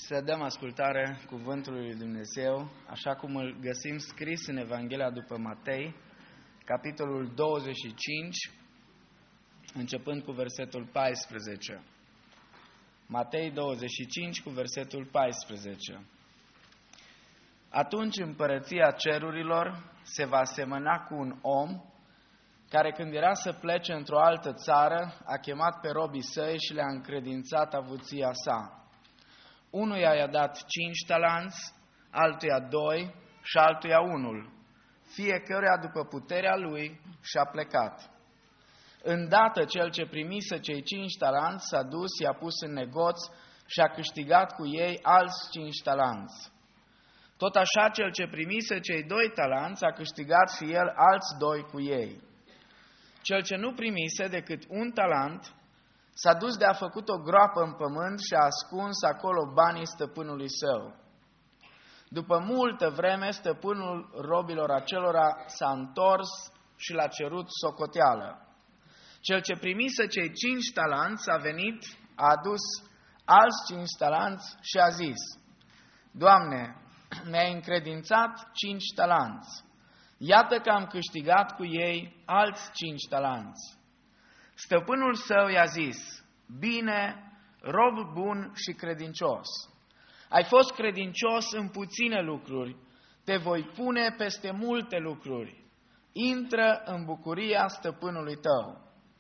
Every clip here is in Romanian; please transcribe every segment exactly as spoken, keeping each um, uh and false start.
Să dăm ascultare cuvântului lui Dumnezeu, așa cum îl găsim scris în Evanghelia după Matei, capitolul douăzeci și cinci, începând cu versetul paisprezece. Matei douăzeci și cinci cu versetul paisprezece. Atunci împărăția cerurilor se va asemăna cu un om care, când era să plece într-o altă țară, a chemat pe robii săi și le-a încredințat avuția sa. Unuia i-a dat cinci talanți, altuia doi și altuia unul, fiecăruia după puterea lui, și-a plecat. Îndată cel ce primise cei cinci talanți s-a dus, i-a pus în negoț și a câștigat cu ei alți cinci talanți. Tot așa cel ce primise cei doi talanți a câștigat și el alți doi cu ei. Cel ce nu primise decât un talent s-a dus de a făcut o groapă în pământ și a ascuns acolo banii stăpânului său. După multă vreme, stăpânul robilor acelora s-a întors și l-a cerut socoteală. Cel ce primise cei cinci talanți a venit, a adus alți cinci talanți și a zis: Doamne, mi-ai încredințat cinci talanți. Iată că am câștigat cu ei alți cinci talanți. Stăpânul său i-a zis: Bine, rob bun și credincios. Ai fost credincios în puține lucruri, te voi pune peste multe lucruri. Intră în bucuria stăpânului tău.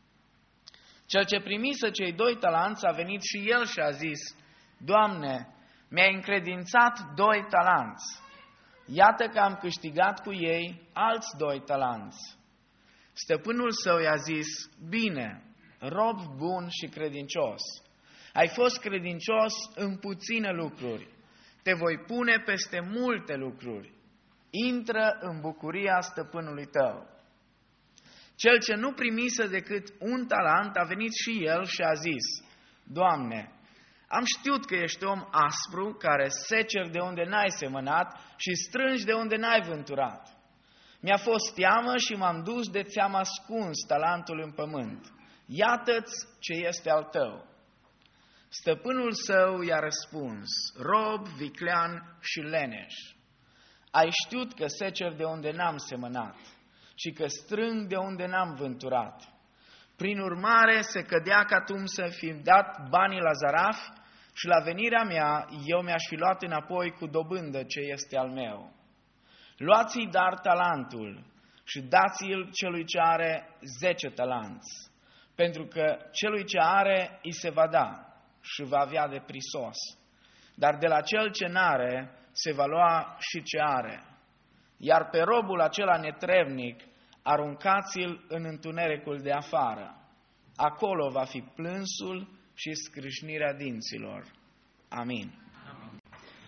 Cel ce primise cei doi talanți a venit și el și a zis: Doamne, mi-ai încredințat doi talanți. Iată că am câștigat cu ei alți doi talanți. Stăpânul său i-a zis: Bine, rob bun și credincios. Ai fost credincios în puține lucruri, te voi pune peste multe lucruri. Intră în bucuria stăpânului tău. Cel ce nu primise decât un talent a venit și el și a zis: Doamne, am știut că ești om aspru, care seceri de unde n-ai semănat și strângi de unde n-ai vânturat. Mi-a fost teamă și m-am dus de ți-am ascuns talentul în pământ. Iată-ți ce este al tău. Stăpânul său i-a răspuns: Rob, viclean și leneș. Ai știut că seceri de unde n-am semănat și că strâng de unde n-am vânturat. Prin urmare, se cădea ca tu să fi dat banii la zaraf și la venirea mea eu mi-aș fi luat înapoi cu dobândă ce este al meu. Luați-i dar talentul și dați-l celui ce are zece talanți, pentru că celui ce are îi se va da și va avea de prisos, dar de la cel ce n-are se va lua și ce are. Iar pe robul acela netrevnic aruncați-l în întunericul de afară. Acolo va fi plânsul și scrâșnirea dinților. Amin. Amin.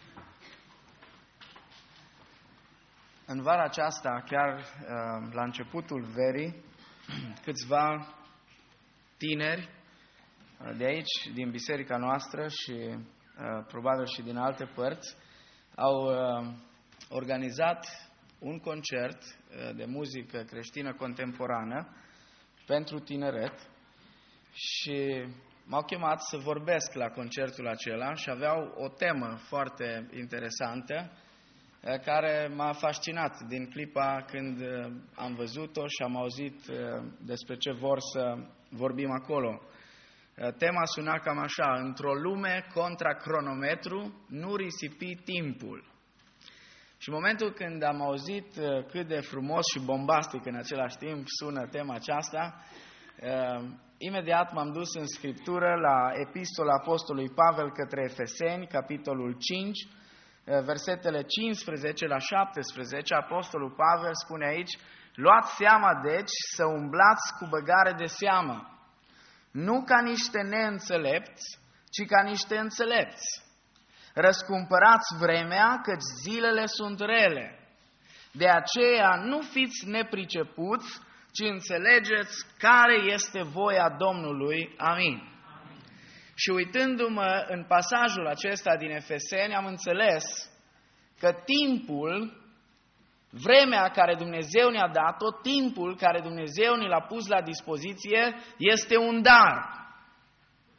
În vara aceasta, chiar la începutul verii, câțiva tineri de aici, din biserica noastră și probabil și din alte părți, au organizat un concert de muzică creștină contemporană pentru tineret și m-au chemat să vorbesc la concertul acela și aveau o temă foarte interesantă care m-a fascinat din clipa când am văzut-o și am auzit despre ce vor să vorbim acolo. Tema suna cam așa: într-o lume contra cronometru, nu risipi timpul. Și în momentul când am auzit cât de frumos și bombastic în același timp sună tema aceasta, imediat m-am dus în Scriptură la Epistola Apostolului Pavel către Efeseni, capitolul cinci, versetele cincisprezece la șaptesprezece. Apostolul Pavel spune aici: Luați seama deci să umblați cu băgare de seamă, nu ca niște neînțelepți, ci ca niște înțelepți. Răscumpărați vremea, căci zilele sunt rele. De aceea nu fiți nepricepuți, ci înțelegeți care este voia Domnului. Amin. Amin. Și uitându-mă în pasajul acesta din Efeseni, am înțeles că timpul, vremea care Dumnezeu ne-a dat-o, timpul care Dumnezeu ne l-a pus la dispoziție, este un dar.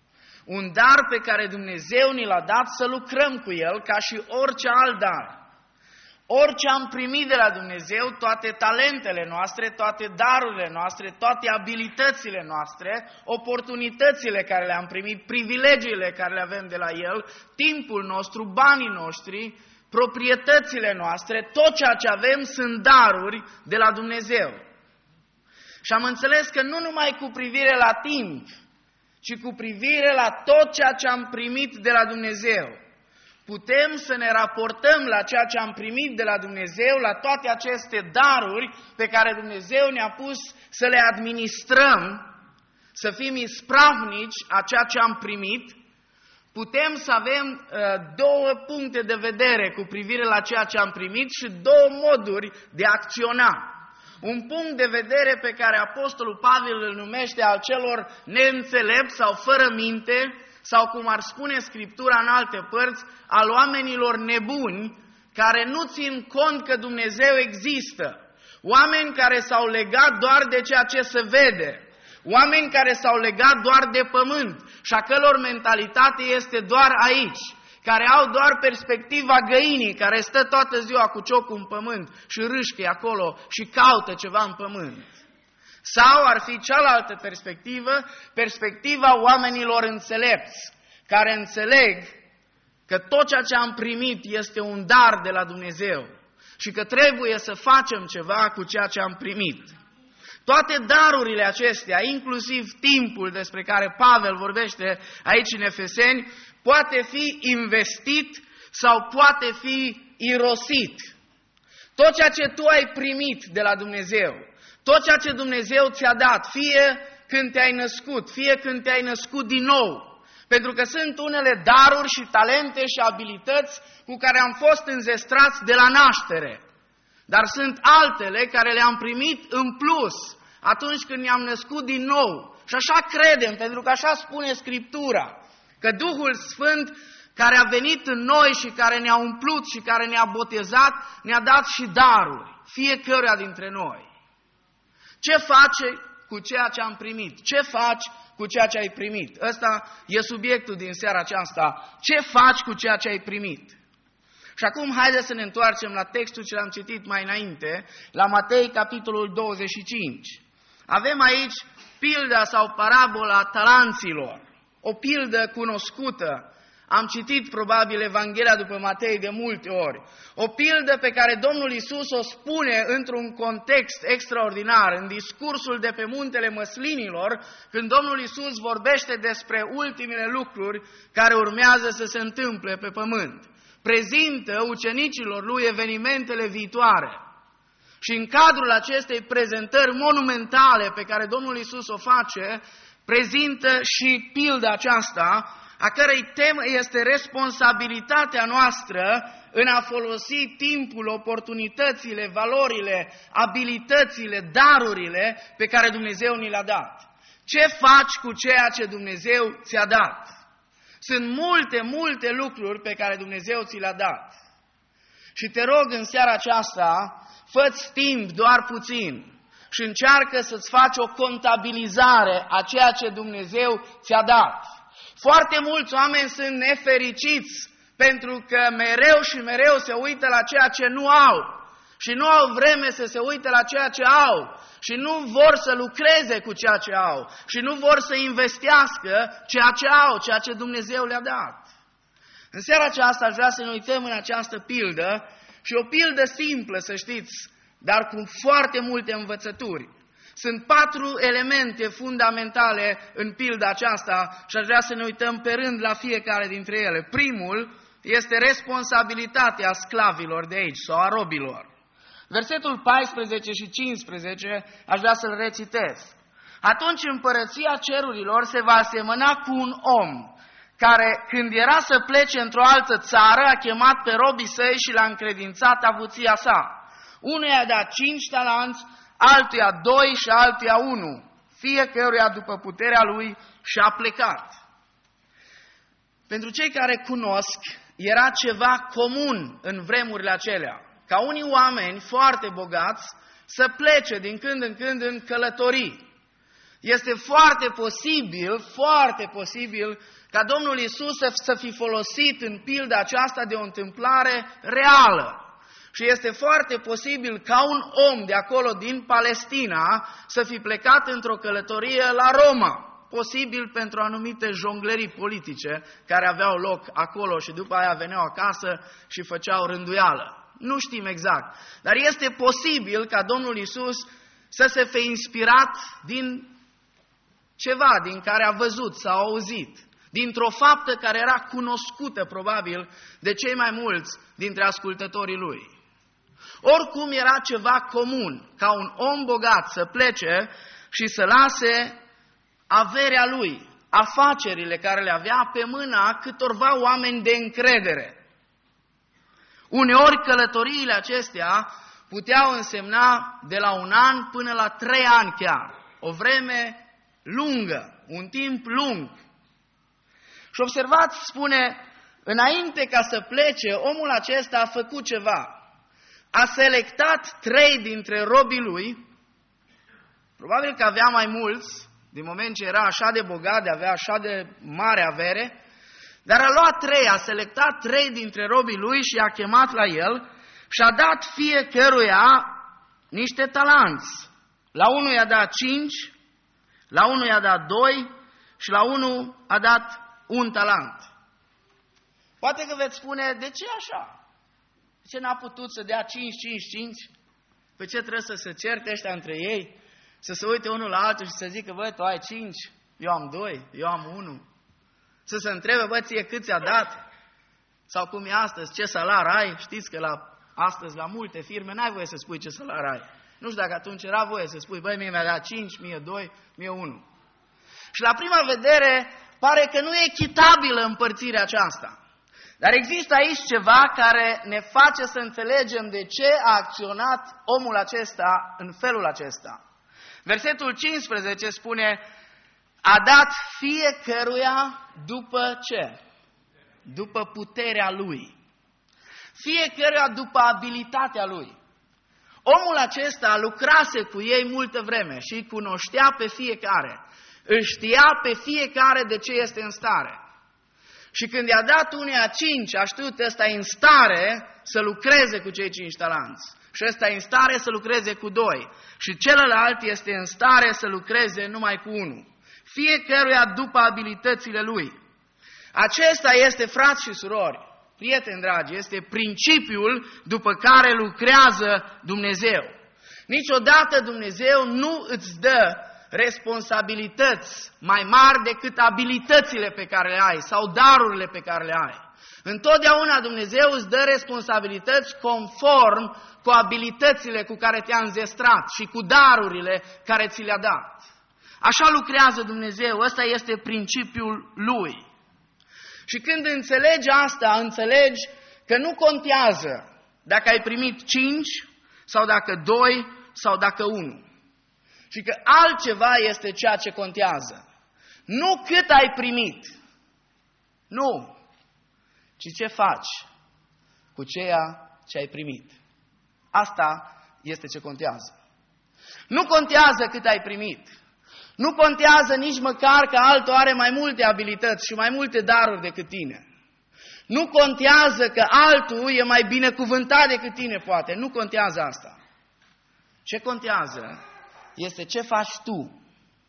Un dar pe care Dumnezeu ni l-a dat să lucrăm cu el ca și orice alt dar. Orice am primit de la Dumnezeu, toate talentele noastre, toate darurile noastre, toate abilitățile noastre, oportunitățile care le-am primit, privilegiile care le avem de la El, timpul nostru, banii noștri, proprietățile noastre, tot ceea ce avem sunt daruri de la Dumnezeu. Și am înțeles că nu numai cu privire la timp, ci cu privire la tot ceea ce am primit de la Dumnezeu. Putem să ne raportăm la ceea ce am primit de la Dumnezeu, la toate aceste daruri pe care Dumnezeu ne-a pus să le administrăm, să fim ispravnici a ceea ce am primit. Putem să avem uh, două puncte de vedere cu privire la ceea ce am primit și două moduri de a acționa. Un punct de vedere pe care Apostolul Pavel îl numește al celor neînțelepți sau fără minte, sau cum ar spune Scriptura în alte părți, al oamenilor nebuni care nu țin cont că Dumnezeu există. Oameni care s-au legat doar de ceea ce se vede. Oameni care s-au legat doar de pământ și a căror mentalitate este doar aici. Care au doar perspectiva găinii, care stă toată ziua cu ciocul în pământ și râșcă acolo și caută ceva în pământ. Sau ar fi cealaltă perspectivă, perspectiva oamenilor înțelepți, care înțeleg că tot ceea ce am primit este un dar de la Dumnezeu și că trebuie să facem ceva cu ceea ce am primit. Toate darurile acestea, inclusiv timpul despre care Pavel vorbește aici în Efeseni, poate fi investit sau poate fi irosit. Tot ceea ce tu ai primit de la Dumnezeu, tot ceea ce Dumnezeu ți-a dat, fie când te-ai născut, fie când te-ai născut din nou, pentru că sunt unele daruri și talente și abilități cu care am fost înzestrați de la naștere, dar sunt altele care le-am primit în plus atunci când ne-am născut din nou. Și așa credem, pentru că așa spune Scriptura, că Duhul Sfânt care a venit în noi și care ne-a umplut și care ne-a botezat, ne-a dat și daruri, fiecăruia dintre noi. Ce faci cu ceea ce am primit? Ce faci cu ceea ce ai primit? Ăsta e subiectul din seara aceasta. Ce faci cu ceea ce ai primit? Și acum haideți să ne întoarcem la textul ce l-am citit mai înainte, la Matei, capitolul douăzeci și cinci. Avem aici pilda sau parabola talanților, o pildă cunoscută. Am citit probabil Evanghelia după Matei de multe ori. O pildă pe care Domnul Iisus o spune într-un context extraordinar, în discursul de pe muntele Măslinilor, când Domnul Iisus vorbește despre ultimele lucruri care urmează să se întâmple pe pământ. Prezintă ucenicilor lui evenimentele viitoare. Și în cadrul acestei prezentări monumentale pe care Domnul Iisus o face, prezintă și pilda aceasta, a cărei temă este responsabilitatea noastră în a folosi timpul, oportunitățile, valorile, abilitățile, darurile pe care Dumnezeu ni le-a dat. Ce faci cu ceea ce Dumnezeu ți-a dat? Sunt multe, multe lucruri pe care Dumnezeu ți le-a dat. Și te rog în seara aceasta, fă-ți timp doar puțin și încearcă să-ți faci o contabilizare a ceea ce Dumnezeu ți-a dat. Foarte mulți oameni sunt nefericiți pentru că mereu și mereu se uită la ceea ce nu au și nu au vreme să se uite la ceea ce au și nu vor să lucreze cu ceea ce au și nu vor să investească ceea ce au, ceea ce Dumnezeu le-a dat. În seara aceasta aș vrea să ne uităm în această pildă și o pildă simplă, să știți, dar cu foarte multe învățături. Sunt patru elemente fundamentale în pilda aceasta și aș vrea să ne uităm pe rând la fiecare dintre ele. Primul este responsabilitatea sclavilor de aici sau a robilor. Versetul paisprezece și cincisprezece aș vrea să-l recitesc. Atunci împărăția cerurilor se va asemăna cu un om care, când era să plece într-o altă țară, a chemat pe robii săi și l-a încredințat avuția sa. Unuia a dat cinci talanți, altuia doi și altuia unu, fiecăruia după puterea lui, și a plecat. Pentru cei care cunosc, era ceva comun în vremurile acelea, ca unii oameni foarte bogați să plece din când în când în călătorii. Este foarte posibil, foarte posibil ca Domnul Iisus să fi folosit în pilda aceasta de o întâmplare reală. Și este foarte posibil ca un om de acolo din Palestina să fi plecat într-o călătorie la Roma. Posibil pentru anumite jonglerii politice care aveau loc acolo și după aia veneau acasă și făceau rânduială. Nu știm exact, dar este posibil ca Domnul Iisus să se fi inspirat din ceva din care a văzut sau auzit, dintr-o faptă care era cunoscută probabil de cei mai mulți dintre ascultătorii lui. Oricum era ceva comun ca un om bogat să plece și să lase averea lui, afacerile care le avea pe mâna câtorva oameni de încredere. Uneori călătoriile acestea puteau însemna de la un an până la trei ani chiar, o vreme lungă, un timp lung. Și observați, spune, înainte ca să plece, omul acesta a făcut ceva. A selectat trei dintre robii lui, probabil că avea mai mulți, din moment ce era așa de bogat, de avea așa de mare avere, dar a luat trei, a selectat trei dintre robii lui și i-a chemat la el și a dat fiecăruia niște talanți. La unul i-a dat cinci, la unul i-a dat doi și la unul a dat un talent. Poate că veți spune, de ce așa? De ce n-a putut să dea cinci, cinci, cinci? Pe ce trebuie să se certe ăștia între ei? Să se uite unul la altul și să zică, bă, tu ai cinci, eu am doi, eu am unu. Să se întrebe, bă, ție cât ți-a dat? Sau cum e astăzi, ce salar ai? Știți că la, astăzi la multe firme n-ai voie să spui ce salar ai. Nu știu dacă atunci era voie să spui, băi, mie mi-a dat cinci, mie doi, mie unu. Și la prima vedere pare că nu e echitabilă împărțirea aceasta. Dar există aici ceva care ne face să înțelegem de ce a acționat omul acesta în felul acesta. Versetul cincisprezece spune, a dat fiecăruia după ce? După puterea lui. Fiecăruia după abilitatea lui. Omul acesta lucrase cu ei multă vreme și îi cunoștea pe fiecare. Îl știa pe fiecare de ce este în stare. Și când i-a dat uneia cinci, a știut ăsta e în stare să lucreze cu cei cinci talanți. Și ăsta e în stare să lucreze cu doi. Și celălalt este în stare să lucreze numai cu unul. Fiecăruia după abilitățile lui. Acesta este, frați și surori, prieteni dragi, este principiul după care lucrează Dumnezeu. Niciodată Dumnezeu nu îți dă responsabilități mai mari decât abilitățile pe care le ai sau darurile pe care le ai. Întotdeauna Dumnezeu îți dă responsabilități conform cu abilitățile cu care te-a înzestrat și cu darurile care ți le-a dat. Așa lucrează Dumnezeu, ăsta este principiul Lui. Și când înțelegi asta, înțelegi că nu contează dacă ai primit cinci sau dacă doi sau dacă unu. Și că altceva este ceea ce contează. Nu cât ai primit, nu, ci ce faci cu ceea ce ai primit. Asta este ce contează. Nu contează cât ai primit. Nu contează nici măcar că altul are mai multe abilități și mai multe daruri decât tine. Nu contează că altul e mai binecuvântat decât tine, poate. Nu contează asta. Ce contează este ce faci tu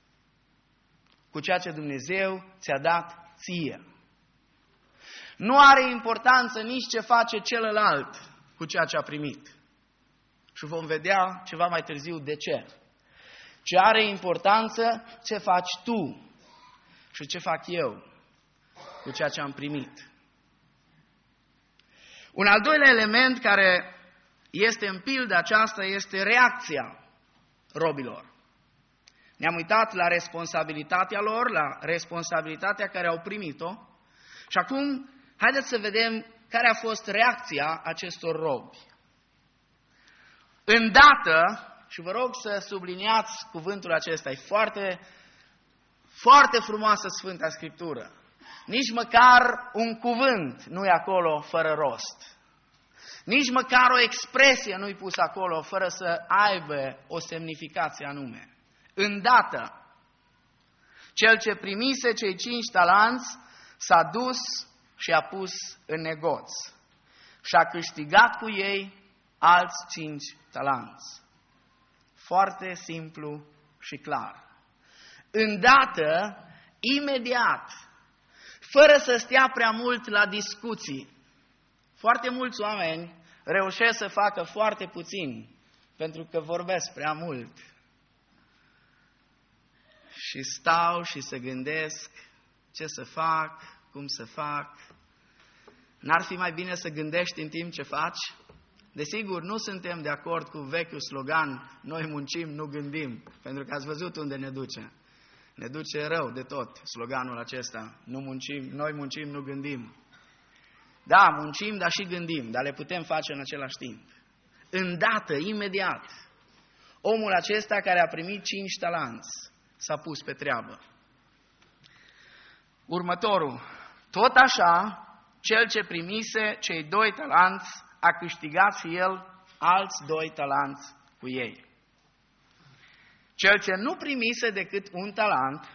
cu ceea ce Dumnezeu ți-a dat ție. Nu are importanță nici ce face celălalt cu ceea ce a primit. Și vom vedea ceva mai târziu de ce. Ce are importanță ce faci tu și ce fac eu cu ceea ce am primit. Un al doilea element care este în pilda aceasta este reacția robilor. Ne-am uitat la responsabilitatea lor, la responsabilitatea care au primit-o și acum haideți să vedem care a fost reacția acestor robi. Îndată, și vă rog să subliniați cuvântul acesta, e foarte, foarte frumoasă Sfânta Scriptură. Nici măcar un cuvânt nu e acolo fără rost. Nici măcar o expresie nu-i pusă acolo fără să aibă o semnificație anume. Îndată. Cel ce primise cei cinci talanți s-a dus și a pus în negoț și a câștigat cu ei alți cinci talanți. Foarte simplu și clar. Îndată, imediat, fără să stea prea mult la discuții. Foarte mulți oameni reușesc să facă foarte puțin pentru că vorbesc prea mult. Și stau și se gândesc ce să fac, cum să fac. N-ar fi mai bine să gândești în timp ce faci? Desigur, nu suntem de acord cu vechiul slogan, noi muncim, nu gândim, pentru că ați văzut unde ne duce. Ne duce rău de tot sloganul acesta, nu muncim, noi muncim, nu gândim. Da, muncim, dar și gândim, dar le putem face în același timp. Îndată, imediat, omul acesta care a primit cinci talanți s-a pus pe treabă. Următorul, tot așa, cel ce primise cei doi talanți a câștigat și el alți doi talanți cu ei. Cel ce nu primise decât un talent,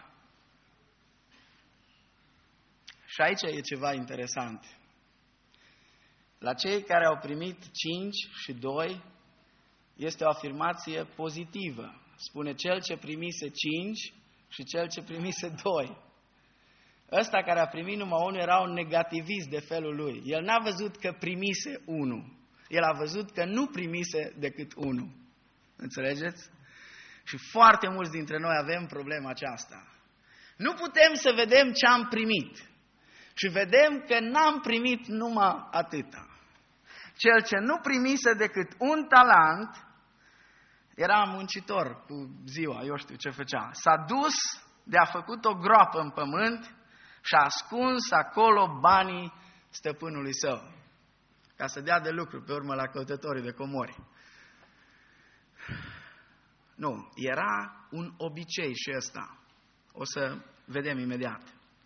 și aici e ceva interesant, la cei care au primit cinci și doi, este o afirmație pozitivă. Spune cel ce primise cinci și cel ce primise doi. Ăsta care a primit numai unul era un negativist de felul lui. El n-a văzut că primise unul. El a văzut că nu primise decât unul. Înțelegeți? Și foarte mulți dintre noi avem problema aceasta. Nu putem să vedem ce am primit. Și vedem că n-am primit numai atâta. Cel ce nu primise decât un talent era muncitor cu ziua, eu știu ce făcea. S-a dus de a făcut o groapă în pământ și a ascuns acolo banii stăpânului său, ca să dea de lucru pe urmă la căutătorii de comori. Nu, era un obicei și ăsta. O să vedem imediat.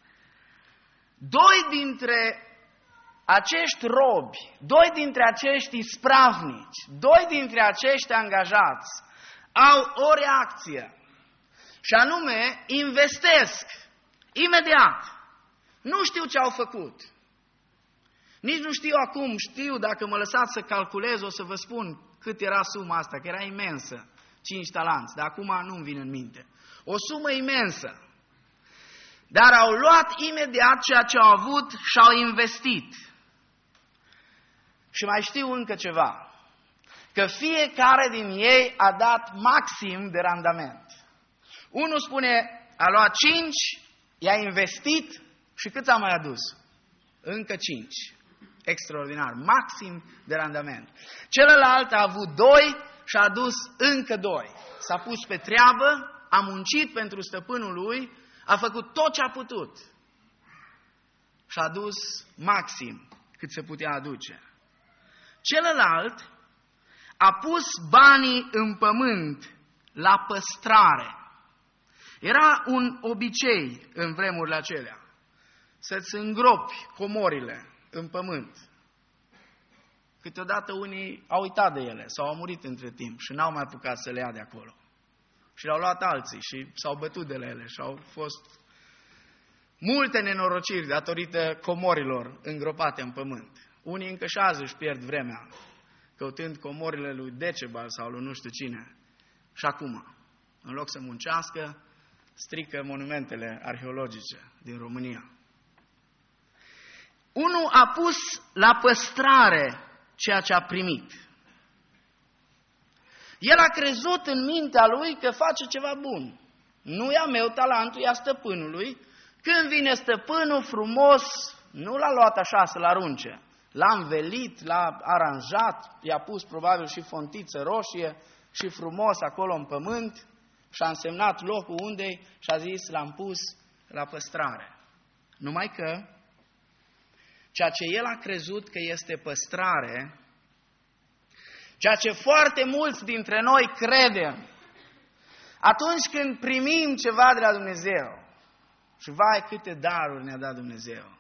Doi dintre acești robi, doi dintre acești ispravnici, doi dintre acești angajați au o reacție. Și anume, investesc imediat. Nu știu ce au făcut. Nici nu știu acum, știu, dacă mă lăsați să calculez, o să vă spun cât era suma asta, că era imensă. Cinci talanți, dar acum nu-mi vine în minte. O sumă imensă. Dar au luat imediat ceea ce au avut și au investit. Și mai știu încă ceva. Că fiecare din ei a dat maxim de randament. Unul spune, a luat cinci, i-a investit și cât a mai adus? Încă cinci. Extraordinar. Maxim de randament. Celălalt a avut doi și a adus încă doi. S-a pus pe treabă, a muncit pentru stăpânul lui, a făcut tot ce a putut. Și a adus maxim cât se putea aduce. Celălalt a pus banii în pământ la păstrare. Era un obicei în vremurile acelea să-ți îngropi comorile în pământ. Câteodată unii au uitat de ele sau au murit între timp și n-au mai apucat să le ia de acolo. Și le-au luat alții și s-au bătut de ele și au fost multe nenorociri datorită comorilor îngropate în pământ. Unii încă și azi își pierd vremea căutând comorile lui Decebal sau lui nu știu cine. Și acum, în loc să muncească, strică monumentele arheologice din România. Unul a pus la păstrare ceea ce a primit. El a crezut în mintea lui că face ceva bun. Nu e a meu talentul, e a stăpânului. Când vine stăpânul frumos, nu l-a luat așa să-l arunce. L-a învelit, l-a aranjat, i-a pus probabil și fontiță roșie și frumos acolo în pământ și a însemnat locul unde și a zis l-am pus la păstrare. Numai că ceea ce el a crezut că este păstrare, ceea ce foarte mulți dintre noi credem atunci când primim ceva de la Dumnezeu, și vai câte daruri ne-a dat Dumnezeu,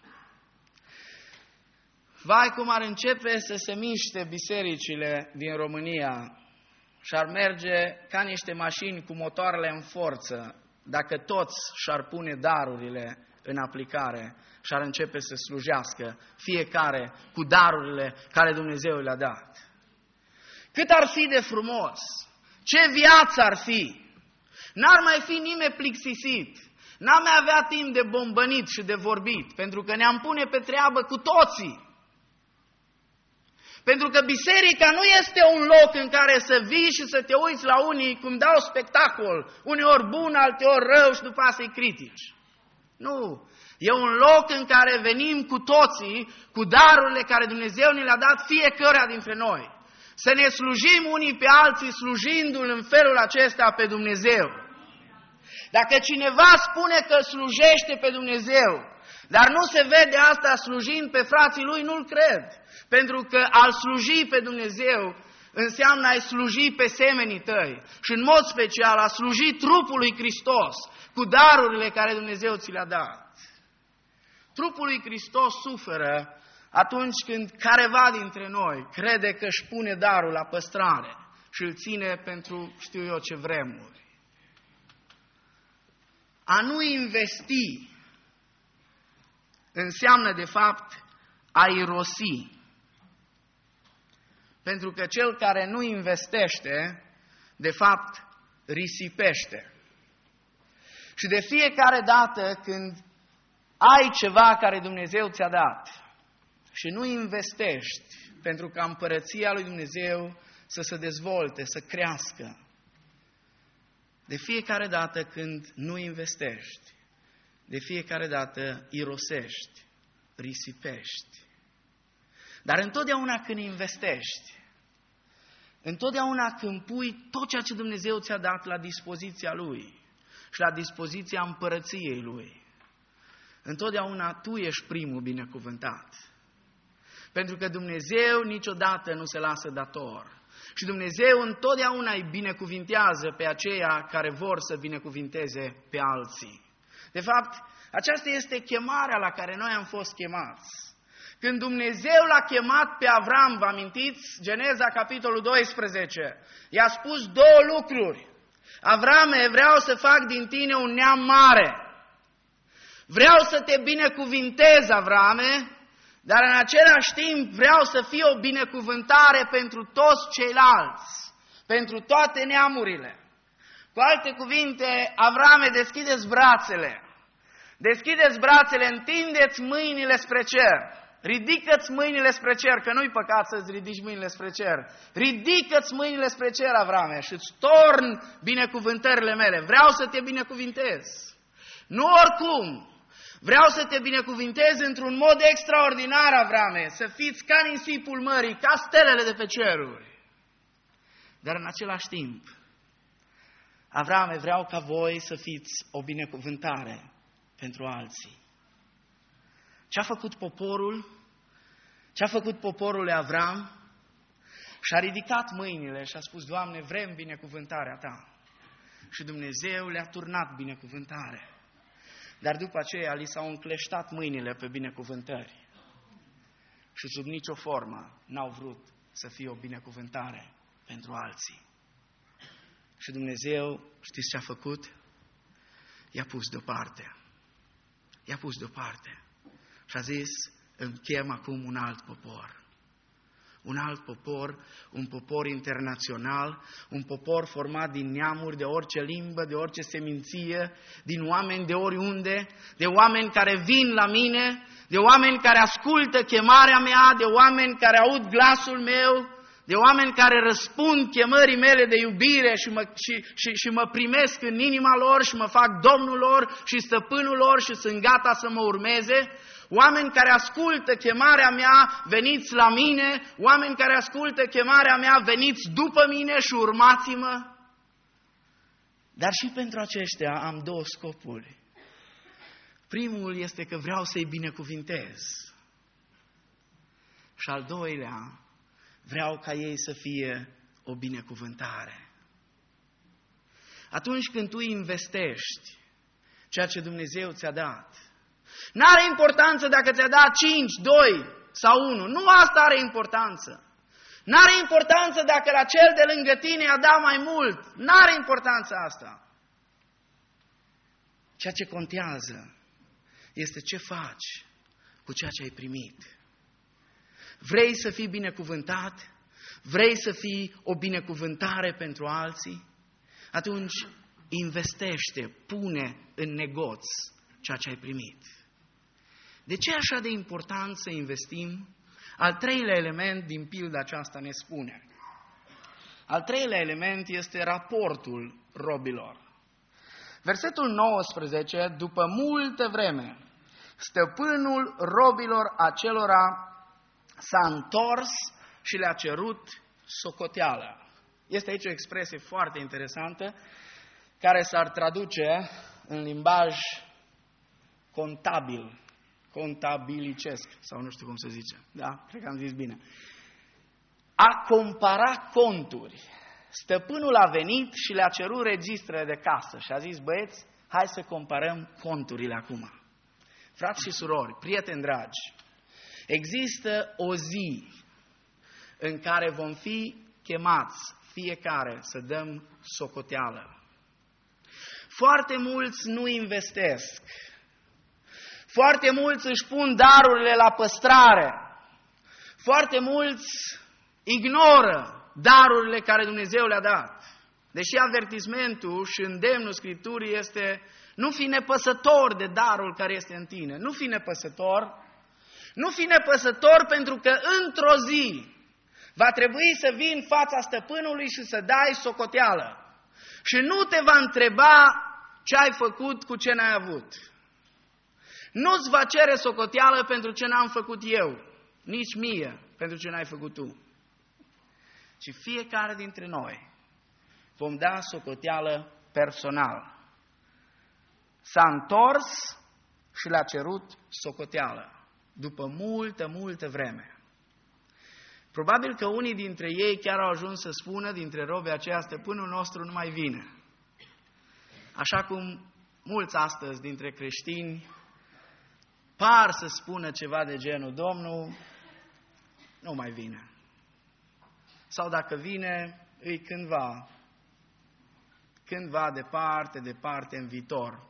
vai cum ar începe să se miște bisericile din România și ar merge ca niște mașini cu motoarele în forță, dacă toți și-ar pune darurile în aplicare și ar începe să slujească fiecare cu darurile care Dumnezeu le-a dat. Cât ar fi de frumos, ce viață ar fi, n-ar mai fi nimeni plictisit, n-am mai avea timp de bombănit și de vorbit, pentru că ne-am pune pe treabă cu toții. Pentru că biserica nu este un loc în care să vii și să te uiți la unii cum dau spectacol, uneori bun, alteori rău și după asta îi critici. Nu, e un loc în care venim cu toții, cu darurile care Dumnezeu ne le-a dat fiecăruia dintre noi. Să ne slujim unii pe alții, slujindu-L în felul acesta pe Dumnezeu. Dacă cineva spune că slujește pe Dumnezeu, dar nu se vede asta slujind pe frații lui, nu-l cred. Pentru că a sluji pe Dumnezeu înseamnă a sluji pe semenii tăi și în mod special a sluji trupul lui Hristos cu darurile care Dumnezeu ți le-a dat. Trupul lui Hristos suferă atunci când careva dintre noi crede că își pune darul la păstrare și îl ține pentru știu eu ce vremuri. A nu investi înseamnă de fapt a irosi. Pentru că cel care nu investește, de fapt, risipește. Și de fiecare dată când ai ceva care Dumnezeu ți-a dat și nu investești pentru ca împărăția lui Dumnezeu să se dezvolte, să crească, de fiecare dată când nu investești, de fiecare dată irosești, risipești. Dar întotdeauna când investești, întotdeauna când pui tot ceea ce Dumnezeu ți-a dat la dispoziția Lui și la dispoziția împărăției Lui, întotdeauna tu ești primul binecuvântat. Pentru că Dumnezeu niciodată nu se lasă dator. Și Dumnezeu întotdeauna îi binecuvintează pe aceia care vor să binecuvinteze pe alții. De fapt, aceasta este chemarea la care noi am fost chemați. Când Dumnezeu l-a chemat pe Avram, vă amintiți? Geneza, capitolul doisprezece. I-a spus două lucruri. Avrame, vreau să fac din tine un neam mare. Vreau să te binecuvintez, Avrame, dar în același timp vreau să fie o binecuvântare pentru toți ceilalți, pentru toate neamurile. Cu alte cuvinte, Avrame, deschideți brațele. Deschideți brațele, întindeți mâinile spre cer. Ridică-ți mâinile spre cer, că nu-i păcat să-ți ridici mâinile spre cer. Ridică-ți mâinile spre cer, Avrame, și îți torn binecuvântările mele. Vreau să te binecuvintez. Nu oricum. Vreau să te binecuvintez într-un mod extraordinar, Avrame, să fiți ca nisipul mării, ca stelele de pe ceruri. Dar în același timp, Avrame, vreau ca voi să fiți o binecuvântare pentru alții. Ce-a făcut poporul? Ce-a făcut poporul lui Avram? Și-a ridicat mâinile și a spus, Doamne, vrem binecuvântarea Ta. Și Dumnezeu le-a turnat binecuvântare. Dar după aceea li s-au încleștat mâinile pe binecuvântări. Și sub nicio formă n-au vrut să fie o binecuvântare pentru alții. Și Dumnezeu, știți ce a făcut? I-a pus deoparte. I-a pus deoparte. Și a zis, îmi chem acum un alt popor. Un alt popor, un popor internațional, un popor format din neamuri de orice limbă, de orice seminție, din oameni de oriunde, de oameni care vin la mine, de oameni care ascultă chemarea mea, de oameni care aud glasul meu, de oameni care răspund chemării mele de iubire și mă, și, și, și mă primesc în inima lor și mă fac Domnul lor și stăpânul lor și sunt gata să mă urmeze. Oameni care ascultă chemarea mea, veniți la mine. Oameni care ascultă chemarea mea, veniți după mine și urmați-mă. Dar și pentru aceștia am două scopuri. Primul este că vreau să-i binecuvintez. Și al doilea, vreau ca ei să fie o binecuvântare. Atunci când tu investești ceea ce Dumnezeu ți-a dat, n-are importanță dacă ți-a dat cinci, doi sau unu. Nu asta are importanță. N-are importanță dacă la cel de lângă tine a dat mai mult. N-are importanță asta. Ceea ce contează este ce faci cu ceea ce ai primit. Vrei să fii binecuvântat? Vrei să fii o binecuvântare pentru alții? Atunci investește, pune în negoț ceea ce ai primit. De ce e așa de important să investim? Al treilea element din pilda aceasta ne spune. Al treilea element este raportul robilor. Versetul nouăsprezece, după multă vreme, stăpânul robilor acelora s-a întors și le-a cerut socoteală. Este aici o expresie foarte interesantă, care s-ar traduce în limbaj contabil, contabilicesc, sau nu știu cum se zice, da? Cred că am zis bine. A compara conturi. Stăpânul a venit și le-a cerut registrele de casă și a zis, băieți, hai să comparăm conturile acum. Frați și surori, prieteni dragi, există o zi în care vom fi chemați fiecare să dăm socoteală. Foarte mulți nu investesc. Foarte mulți își pun darurile la păstrare. Foarte mulți ignoră darurile care Dumnezeu le-a dat. Deși avertismentul și îndemnul Scripturii este: nu fi nepăsător de darul care este în tine. Nu fi nepăsător. Nu fi nepăsător pentru că într-o zi va trebui să vii în fața stăpânului și să dai socoteală. Și nu te va întreba ce ai făcut cu ce n-ai avut. Nu-ți va cere socoteală pentru ce n-am făcut eu, nici mie pentru ce n-ai făcut tu. Ci fiecare dintre noi vom da socoteală personal. S-a întors și le-a cerut socoteală după multă, multă vreme. Probabil că unii dintre ei chiar au ajuns să spună, dintre robii aceia, stăpânul nostru nu mai vine. Așa cum mulți astăzi dintre creștini par să spună ceva de genul: Domnul nu mai vine. Sau dacă vine, îi cândva, cândva departe, departe în viitor.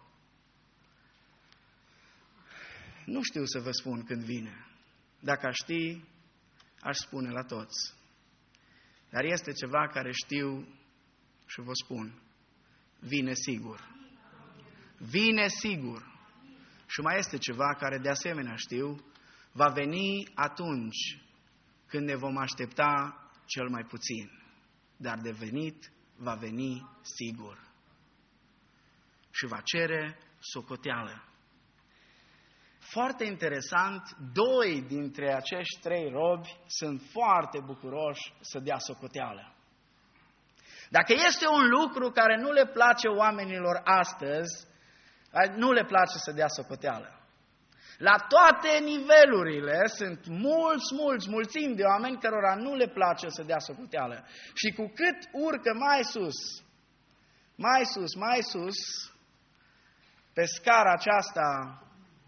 Nu știu să vă spun când vine. Dacă aș ști, aș spune la toți. Dar este ceva care știu și vă spun: vine sigur. Vine sigur. Și mai este ceva care de asemenea știu: va veni atunci când ne vom aștepta cel mai puțin. Dar de venit va veni sigur. Și va cere socoteală. Foarte interesant, doi dintre acești trei robi sunt foarte bucuroși să dea socoteală. Dacă este un lucru care nu le place oamenilor astăzi, nu le place să dea socoteală. La toate nivelurile sunt mulți, mulți, mulțimi de oameni cărora nu le place să dea socoteală. Și cu cât urcă mai sus, mai sus, mai sus, pe scara aceasta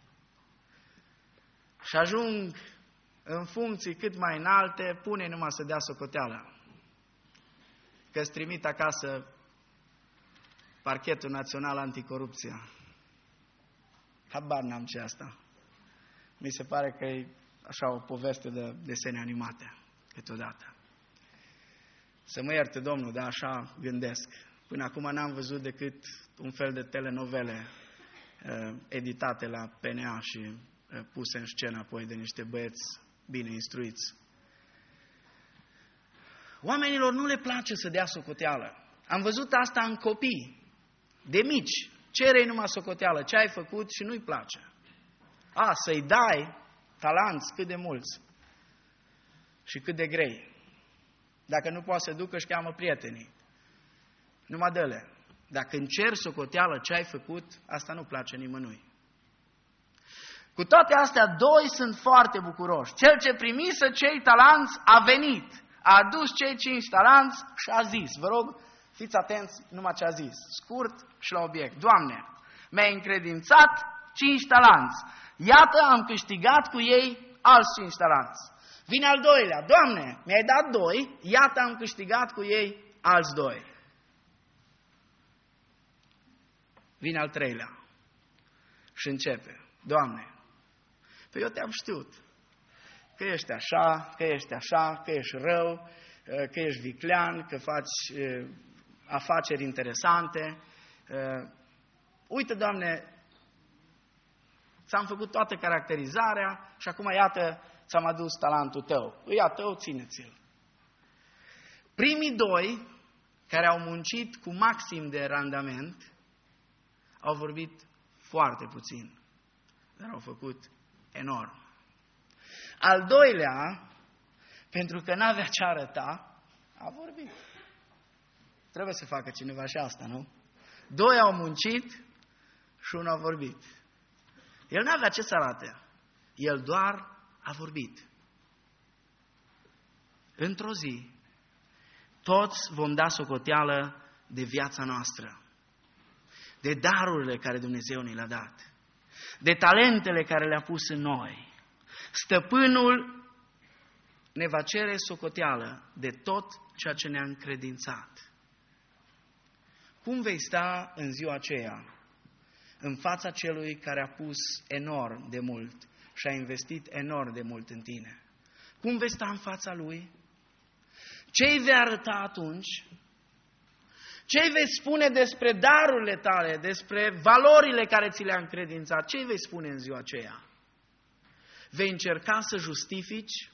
și ajung în funcții cât mai înalte, pune numai să dea socoteală. Că îți trimit acasă Parchetul Național Anticorupție. Habar n-am ce asta. Mi se pare că e așa o poveste de desene animate, câteodată. Să mă ierte Domnul, dar așa gândesc. Până acum n-am văzut decât un fel de telenovele uh, editate la P N A și uh, puse în scenă apoi de niște băieți bine instruiți. Oamenilor nu le place să dea socoteală. Am văzut asta în copii, de mici. Cere-i numai socoteală, ce ai făcut și nu-i place. A, să-i dai talanți cât de mulți și cât de grei. Dacă nu poate să ducă, își cheamă prietenii. Numai dă-le. Dacă încerci socoteală ce ai făcut, asta nu place nimănui. Cu toate astea, doi sunt foarte bucuroși. Cel ce primise cei talanți a venit, a adus cei cinci talanți și a zis, vă rog, fiți atenți numai ce a zis, scurt și la obiect. Doamne, mi-ai încredințat cinci talanți. Iată, am câștigat cu ei alți cinci talanți. Vine al doilea. Doamne, mi-ai dat doi, iată, am câștigat cu ei alți doi. Vine al treilea. Și începe. Doamne, păi eu te-am știut. Că ești așa, că ești așa, că ești rău, că ești viclean, că faci afaceri interesante. Uite, Doamne, ți-am făcut toată caracterizarea și acum, iată, ți-am adus talentul tău. Îi a tău, ține-ți-l. Primii doi, care au muncit cu maxim de randament, au vorbit foarte puțin, dar au făcut enorm. Al doilea, pentru că n-avea ce arăta, a vorbit. Trebuie să facă cineva și asta, nu? Doi au muncit și unul a vorbit. El n-avea ce să arate. El doar a vorbit. Într-o zi, toți vom da socoteală de viața noastră, de darurile care Dumnezeu ni le-a dat, de talentele care le-a pus în noi. Stăpânul ne va cere socoteală de tot ceea ce ne-a încredințat. Cum vei sta în ziua aceea în fața celui care a pus enorm de mult și a investit enorm de mult în tine? Cum vei sta în fața lui? Ce-i vei arăta atunci? Ce-i vei spune despre darurile tale, despre valorile care ți le-a încredințat? Ce-i vei spune în ziua aceea? Vei încerca să justifici?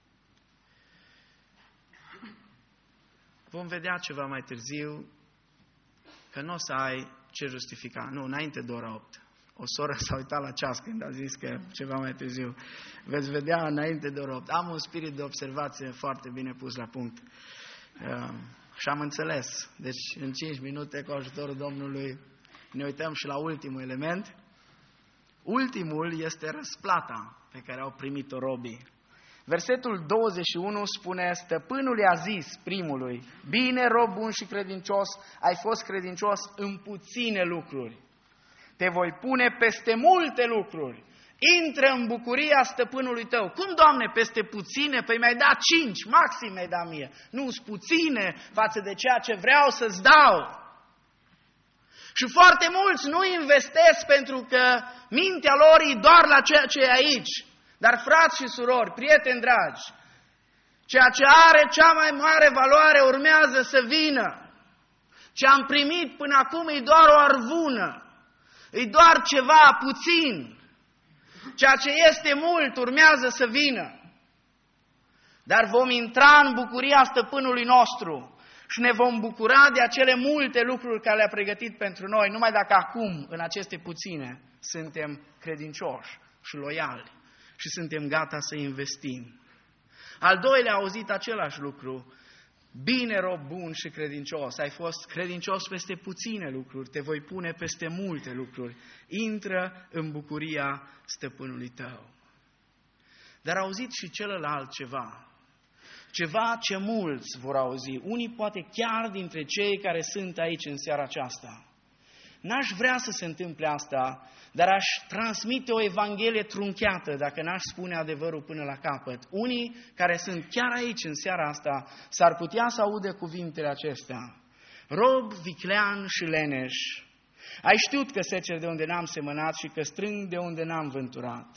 Vom vedea ceva mai târziu că nu o să ai ce justifica. Nu, înainte de ora opt. O soră s-a uitat la ceas când a zis că ceva mai târziu. Veți vedea înainte de ora opt. Am un spirit de observație foarte bine pus la punct. Uh, și am înțeles. Deci în cinci minute, cu ajutorul Domnului, ne uităm și la ultimul element. Ultimul este răsplata pe care au primit-o robii. Versetul douăzeci și unu spune: stăpânul i-a zis primului: bine, rob bun și credincios, ai fost credincios în puține lucruri. Te voi pune peste multe lucruri. Intră în bucuria stăpânului tău. Cum, Doamne, peste puține? Păi mi-ai dat cinci, maxim mi-ai dat mie. Nu, sunt puține față de ceea ce vreau să-ți dau. Și foarte mulți nu investesc pentru că mintea lor e doar la ceea ce e aici. Dar, frați și surori, prieteni dragi, ceea ce are cea mai mare valoare urmează să vină. Ce am primit până acum e doar o arvună, e doar ceva puțin. Ceea ce este mult urmează să vină. Dar vom intra în bucuria stăpânului nostru și ne vom bucura de acele multe lucruri care le-a pregătit pentru noi, numai dacă acum, în aceste puține, suntem credincioși și loiali și suntem gata să investim. Al doilea a auzit același lucru: bine, rob bun și credincios, ai fost credincios peste puține lucruri, te voi pune peste multe lucruri. Intră în bucuria stăpânului tău. Dar a auzit și celălalt ceva. Ceva ce mulți vor auzi, unii poate chiar dintre cei care sunt aici în seara aceasta. N-aș vrea să se întâmple asta, dar aș transmite o evanghelie trunchiată dacă n-aș spune adevărul până la capăt. Unii care sunt chiar aici în seara asta s-ar putea să audă cuvintele acestea: rob, viclean și leneș, ai știut că secer de unde n-am semănat și că strâng de unde n-am vânturat.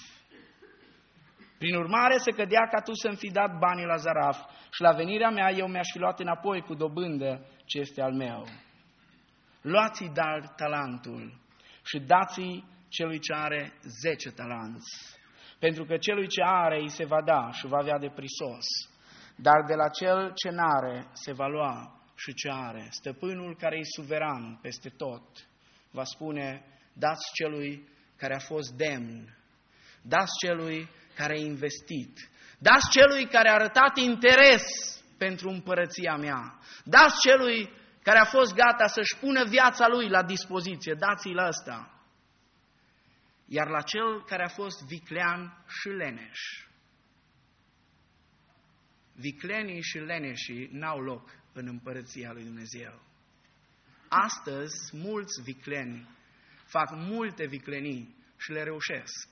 Prin urmare, se cădea ca tu să-mi fi dat banii la zaraf și la venirea mea eu mi-aș fi luat înapoi cu dobândă ce este al meu. Luați-i dar talentul și dați-i celui ce are zece talanți, pentru că celui ce are îi se va da și va avea de prisos, dar de la cel ce n-are se va lua și ce are. Stăpânul care e suveran peste tot va spune: dați celui care a fost demn, dați celui care a investit, dați celui care a arătat interes pentru împărăția mea, dați celui care a fost gata să-și pună viața lui la dispoziție, dați-i la ăsta. Iar la cel care a fost viclean și leneș. Viclenii și leneșii n-au loc în împărăția lui Dumnezeu. Astăzi, mulți vicleni fac multe viclenii și le reușesc.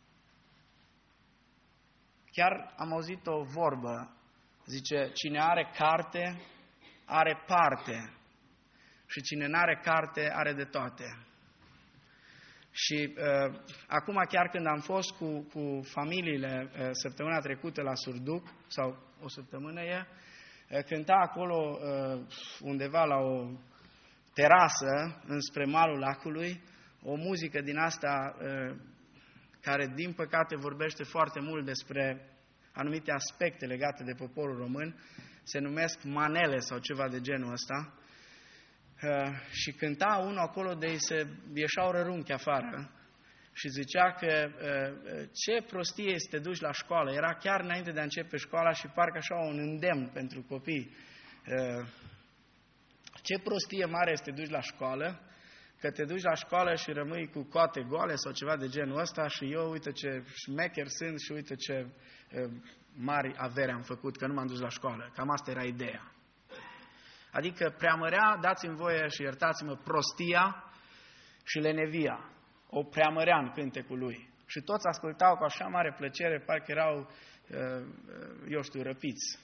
Chiar am auzit o vorbă, zice: cine are carte, are parte. Și cine n-are carte, are de toate. Și uh, acum chiar când am fost cu, cu familiile uh, săptămâna trecută la Surduc, sau o săptămână e, uh, cânta acolo uh, undeva la o terasă înspre malul lacului, o muzică din asta uh, care din păcate vorbește foarte mult despre anumite aspecte legate de poporul român, se numesc manele sau ceva de genul ăsta. Uh, și cânta unul acolo de ei se ieșeau rărunchi afară și zicea că uh, ce prostie este să te duci la școală. Era chiar înainte de a începe școala și parcă așa un îndemn pentru copii. Uh, ce prostie mare este să te duci la școală, că te duci la școală și rămâi cu coate goale sau ceva de genul ăsta și eu uite ce șmecher sunt și uite ce uh, mari avere am făcut că nu m-am dus la școală. Cam asta era ideea. Adică preamărea, dați-mi voie și iertați-mă, prostia și lenevia. O preamărea în cântecul lui. Și toți ascultau cu așa mare plăcere, parcă erau, eu știu, răpiți.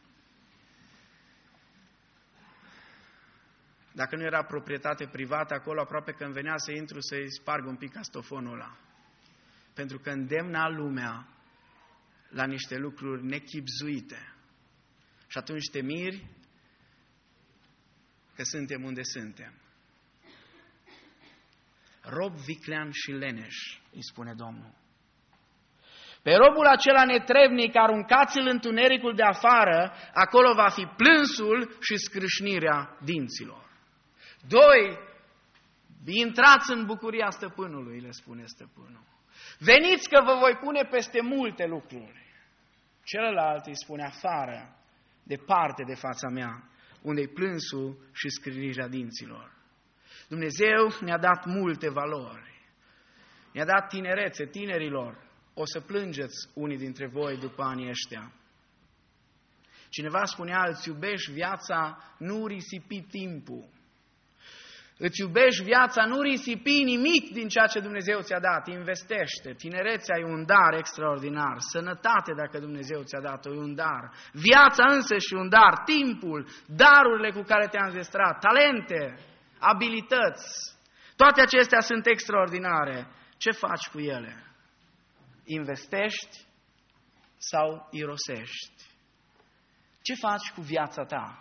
Dacă nu era proprietate privată acolo, aproape că îmi venea să intru să-i sparg un pic castofonul ăla. Pentru că îndemna lumea la niște lucruri nechibzuite. Și atunci te miri că suntem unde suntem. Rob viclean și leneș, îi spune Domnul. Pe robul acela netrebnic, aruncați-l în întunericul de afară, acolo va fi plânsul și scrâșnirea dinților. Doi, intrați în bucuria stăpânului, le spune stăpânul. Veniți că vă voi pune peste multe lucruri. Celălalt îi spune afară, departe de fața mea, unde-i plânsul și scrâșnirea dinților. Dumnezeu ne-a dat multe valori. Ne-a dat tinerețe, tinerilor. O să plângeți unii dintre voi după anii ăștia. Cineva spunea, îți iubești viața, nu risipi timpul. Îți iubești viața, nu risipi nimic din ceea ce Dumnezeu ți-a dat. Investește. Tinerețea e un dar extraordinar. Sănătate, dacă Dumnezeu ți-a dat-o, e un dar. Viața însă și un dar. Timpul, darurile cu care te-a înzestrat, talente, abilități. Toate acestea sunt extraordinare. Ce faci cu ele? Investești sau irosești? Ce faci cu viața ta?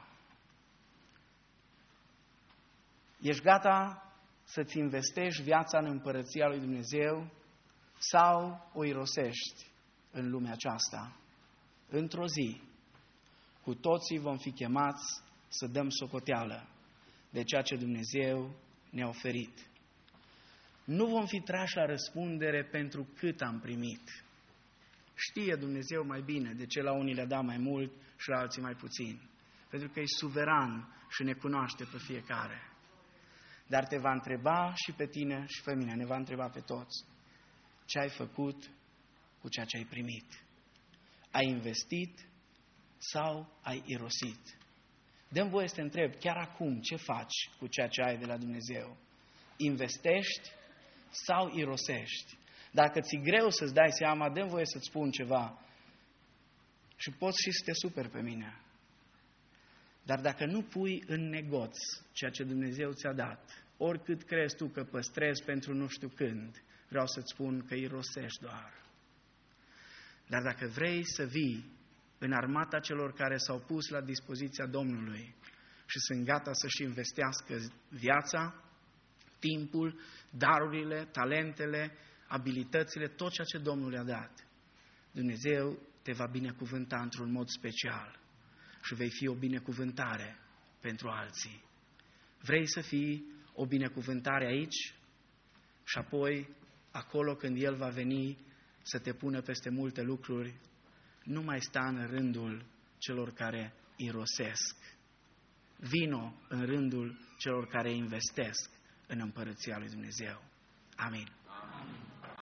Ești gata să-ți investești viața în împărăția lui Dumnezeu sau o irosești în lumea aceasta? Într-o zi, cu toții vom fi chemați să dăm socoteală de ceea ce Dumnezeu ne-a oferit. Nu vom fi trași la răspundere pentru cât am primit. Știe Dumnezeu mai bine de ce la unii le-a dat mai mult și la alții mai puțin. Pentru că e suveran și ne cunoaște pe fiecare. Dar te va întreba și pe tine și pe mine, ne va întreba pe toți. Ce ai făcut cu ceea ce ai primit? Ai investit sau ai irosit? Dă-mi voie să te întreb, chiar acum, ce faci cu ceea ce ai de la Dumnezeu? Investești sau irosești? Dacă ți-e greu să-ți dai seama, dă-mi voie să-ți spun ceva. Și poți și să te superi pe mine. Dar dacă nu pui în negoț ceea ce Dumnezeu ți-a dat, oricât crezi tu că păstrezi pentru nu știu când, vreau să-ți spun că irosești doar. Dar dacă vrei să vii în armata celor care s-au pus la dispoziția Domnului și sunt gata să-și investească viața, timpul, darurile, talentele, abilitățile, tot ceea ce Domnul le-a dat, Dumnezeu te va binecuvânta într-un mod special și vei fi o binecuvântare pentru alții. Vrei să fii o binecuvântare aici și apoi acolo când El va veni să te pună peste multe lucruri, nu mai sta în rândul celor care irosesc. Vino în rândul celor care investesc în împărăția lui Dumnezeu. Amin.